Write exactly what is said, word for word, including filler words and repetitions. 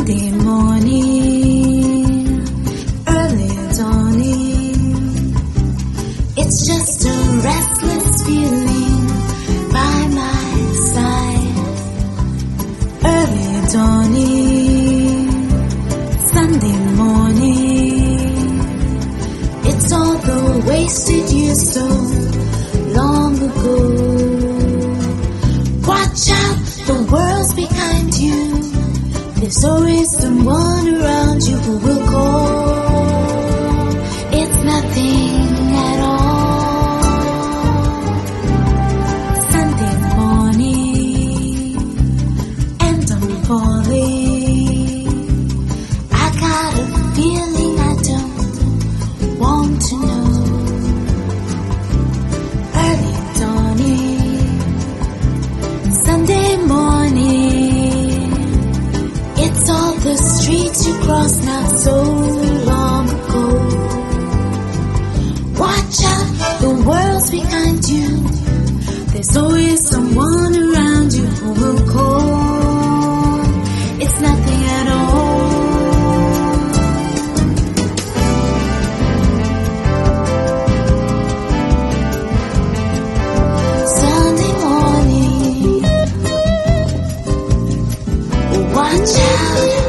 Sunday morning, early dawning. It's just a restless feeling by my side. Early dawning, Sunday morning. It's all the wasted years so long ago. Watch out, the world's behind you. There's always someone around you who will call. It's nothing at all. Sunday morning, and I'm falling. I got a feeling I don't want to know. Early dawning, Sunday morning. It's all the streets you crossed not so long ago. Watch out, the world's behind you. There's always someone around you who will call. It's nothing at all. Sunday morning, watch out.